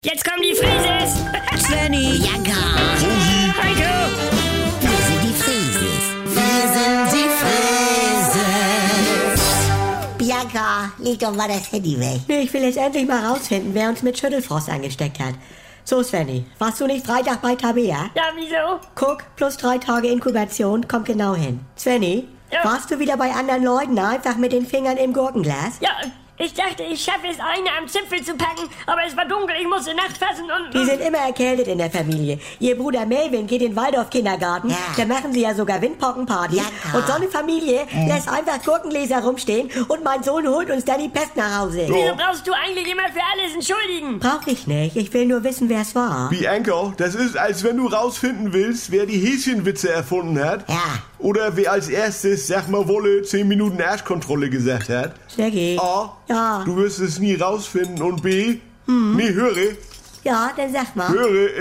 Jetzt kommen die Frises! Svenny, Jagger, Heiko! wir sind die Frieses. Wir sind die Frieses. Bianca, leg doch mal das Handy weg. nee, ich will jetzt endlich mal rausfinden, wer uns mit Schüttelfrost angesteckt hat. So, Svenny, warst du nicht Freitag bei Tabea? Ja, wieso? Guck, plus 3 Tage Inkubation, kommt genau hin. Svenny, Ja. warst du wieder bei anderen Leuten einfach mit den Fingern im Gurkenglas? Ja, ich dachte, ich schaffe es, eine am Zipfel zu packen, aber es war dunkel, ich musste nachfassen und... Die sind immer erkältet in der Familie. Ihr Bruder Melvin geht in den Waldorf-Kindergarten. Ja. Da machen sie ja sogar Windpockenparty. Ja. Und so eine Familie lässt einfach Gurkengläser rumstehen und mein Sohn holt uns dann die Pest nach Hause. Wieso brauchst du eigentlich immer für alles entschuldigen? Brauch ich nicht. Ich will nur wissen, wer es war. Bianca, das ist, als wenn du rausfinden willst, wer die Häschenwitze erfunden hat. Ja. Oder wer als erstes, sag mal Wolle, 10 Minuten Arschkontrolle gesagt hat. Snaggy. A, Ja. du wirst es nie rausfinden. Und B, nee, höre, Ja, dann sag mal.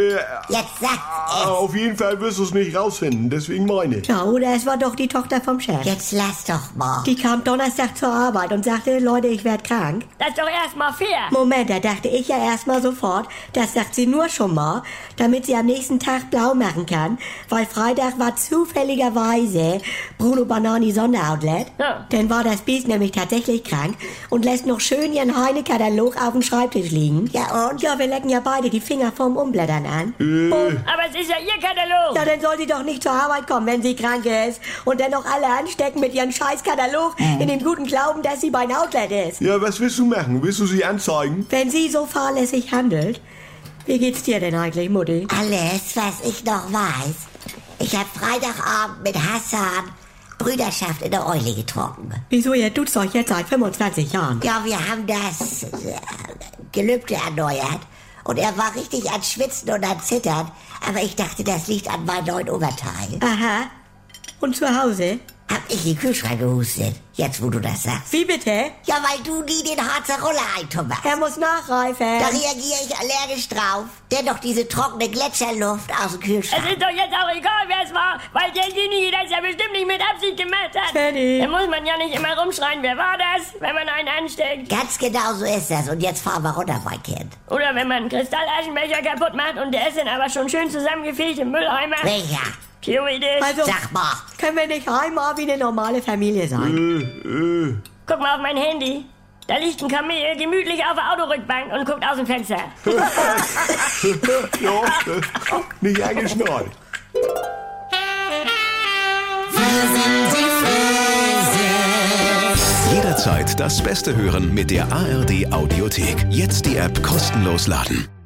Jetzt sag's es. auf jeden Fall wirst du es nicht rausfinden. Deswegen meine. Ja, oder es war doch die Tochter vom Chef. Jetzt lass doch mal. Die kam Donnerstag zur Arbeit und sagte, Leute, ich werd krank. Das ist doch erstmal fair. Moment, da dachte ich ja erstmal sofort, das sagt sie nur schon mal, damit sie am nächsten Tag blau machen kann, weil Freitag war zufälligerweise Bruno Banani Sonderoutlet. Ja. Dann war das Biest nämlich tatsächlich krank und lässt noch schön ihren Heine-Katalog auf dem Schreibtisch liegen. Ja, und? Ja, wir lecken ja beide die Finger vorm Umblättern an. Aber es ist ja ihr Katalog. Ja, dann soll sie doch nicht zur Arbeit kommen, wenn sie krank ist. Und dann noch alle anstecken mit ihrem Scheißkatalog in dem guten Glauben, dass sie beim Outlet ist. Ja, was willst du machen? Willst du sie anzeigen? Wenn sie so fahrlässig handelt, wie geht's dir denn eigentlich, Mutti? Alles, was ich noch weiß. Ich hab Freitagabend mit Hassan Brüderschaft in der Eule getrunken. Wieso, ihr tut's euch jetzt seit 25 Jahren? Ja, wir haben das Gelübde erneuert. Und er war richtig an Schwitzen und an Zittern. Aber ich dachte, das liegt an meinem neuen Oberteil. Aha. Und zu Hause? Hab ich in den Kühlschrank gehustet. Jetzt, wo du das sagst. Wie bitte? Ja, weil du nie den Harzer Roller eintummerst. Er muss nachreifen. Da reagiere ich allergisch drauf. Dennoch diese trockene Gletscherluft aus dem Es Kühlschrank. ist doch jetzt auch egal, wer es war, weil derjenige das ja bestimmt nicht mit Absicht gemacht hat. Teddy. Dann muss man ja nicht immer rumschreien, wer war das, wenn man einen ansteckt. Ganz genau so ist das. Und jetzt fahren wir runter, mein Kind. Oder wenn man einen Kristallaschenbecher kaputt macht und der ist dann aber schon schön zusammengefegt im Mülleimer. Welcher? Theoretisch. Also, Sag mal. können wir nicht einmal wie eine normale Familie sein? Guck mal auf mein Handy. Da liegt ein Kamel gemütlich auf der Autorückbank und guckt aus dem Fenster. Ja, nicht angeschnallt. Jederzeit das Beste hören mit der ARD Audiothek. Jetzt die App kostenlos laden.